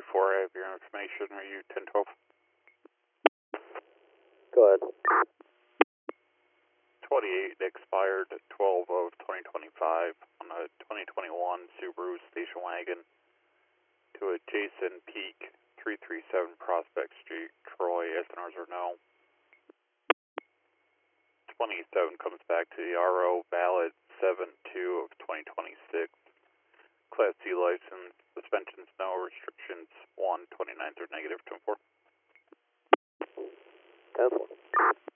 I have your information. Are you 1012? Go ahead. 28 expired 12 of 2025 on a 2021 Subaru station wagon to a Jason Peak 337 Prospect Street, Troy, SNRs are no. 27 comes back to the RO Ballot 72 of 2026. Class C license, suspensions no, restrictions 1, 29s are negative, 24. 10-4.